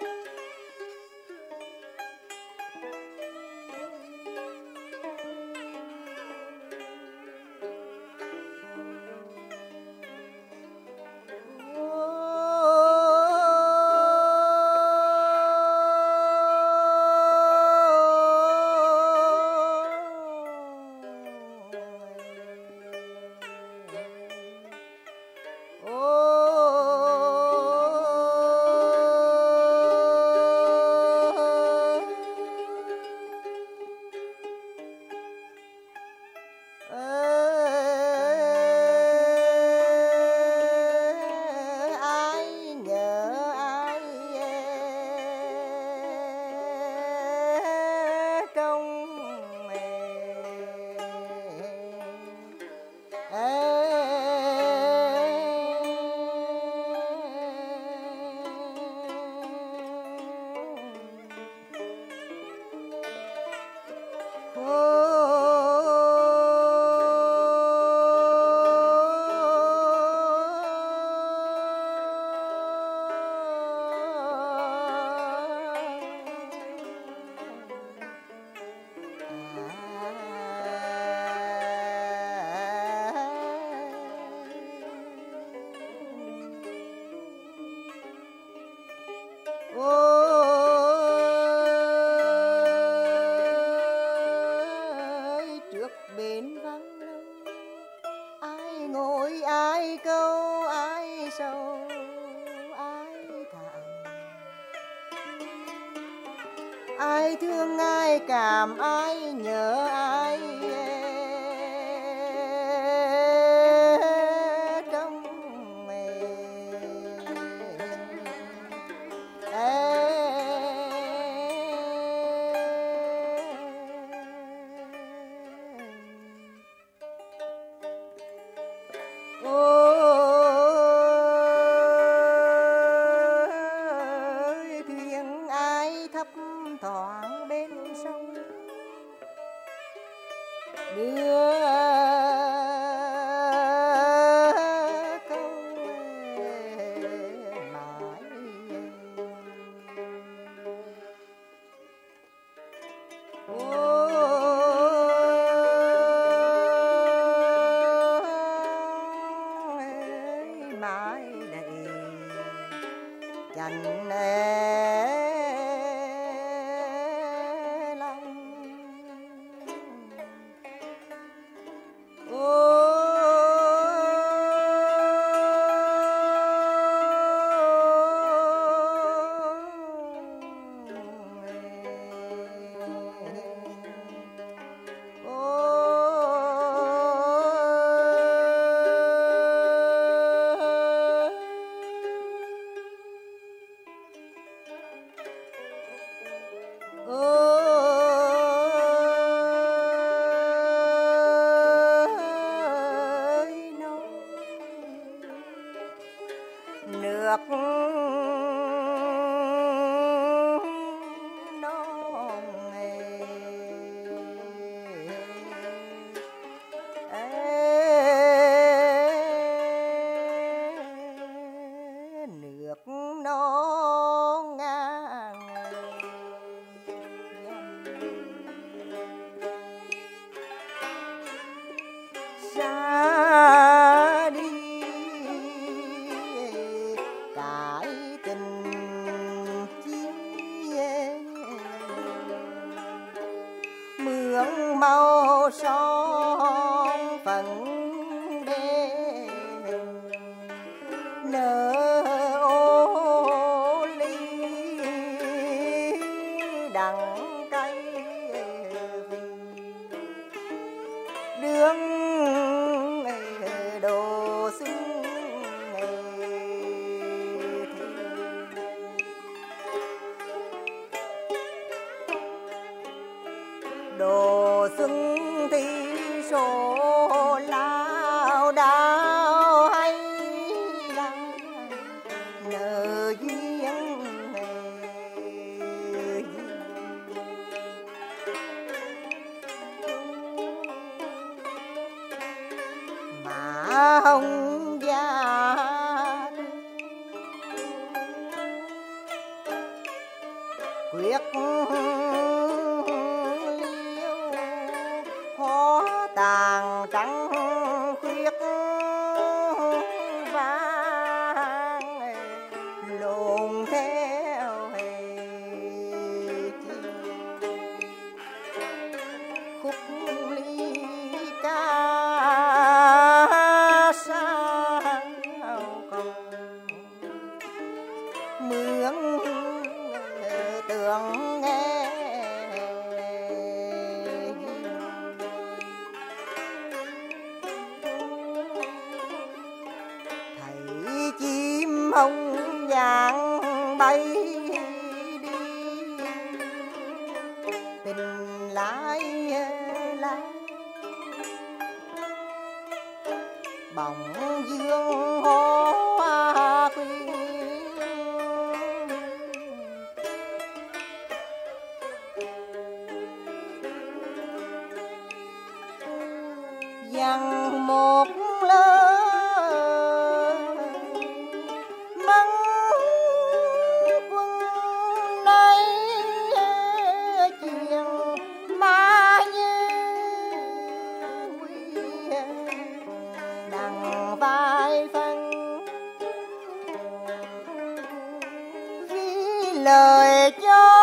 Ôi trước bến vắng lâu, ai ngồi ai câu ai sầu ai thảm, ai thương ai cảm ai nhớ ai trong ôi thuyền ai thấp thoáng bên sông đưa câu mãi mãi đầy chẳng lòng. Nước non nước non ngang xa đi cái tình chia mượn màu son phận đê nở ô ly đắng cay đường đồ xuân đồ xuân thì số lao đao hay là nợ duyên mà hồng gia quyết liêu hóa tàn trắng khuyết vang lộn theo khúc ly ca sao còn mướn tưởng nghe thấy chim hồng vàng bay đi tình lái lái bóng dương hoa quyên dằn một lời mắng quân này chuyện mà như quy đằng vai phân vì lời cho